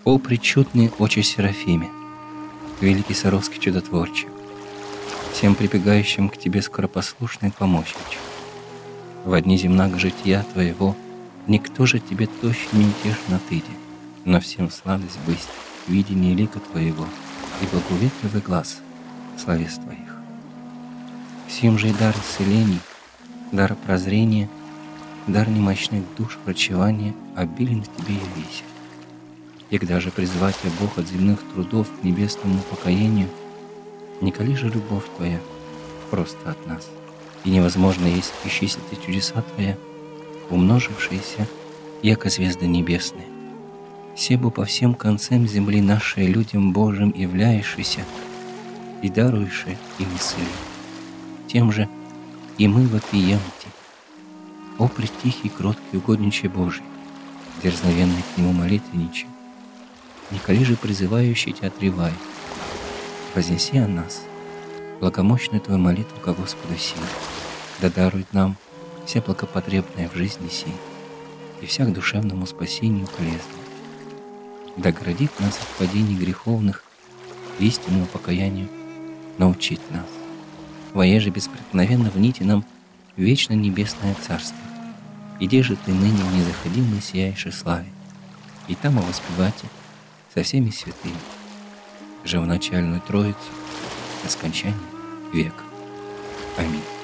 О пречудный очи Серафиме, великий Саровский чудотворче, всем прибегающим к тебе скоропослушный помощничек. В дни земного жития твоего никто же тебе тощ не утешен отыди, но всем сладость быть, видение лика твоего и благоветливый глаз словес твоих. Всем же и дар исцелений, дар прозрения, дар немощных душ врачевания обилен в тебе явися. И когда же призвать я Бог от земных трудов к небесному покаянию, не коли же любовь твоя просто от нас, и невозможно есть исчислить чудеса твоя, умножившиеся, яко звезды небесные. Себу по всем концам земли нашей людям Божьим являешься и даруешь им исцеление. Тем же и мы вопием тебе. О притихий, кроткий, угодничий Божий, дерзновенный к Нему молитвенничий, николи же призывающий тебя отревай, вознеси о нас благомощную твою молитву ко Господу силы, да дарует нам все благопотребное в жизни сей и всяк душевному спасению полезное. Да оградит нас от падений греховных, истинному покаянию научить нас. Воеже беспреткновенно вните нам вечно небесное царство, иди же ты ныне в незаходимой сияющей славе, и там воспевайте со всеми святыми, живоначальную Троицу до скончания века. Аминь.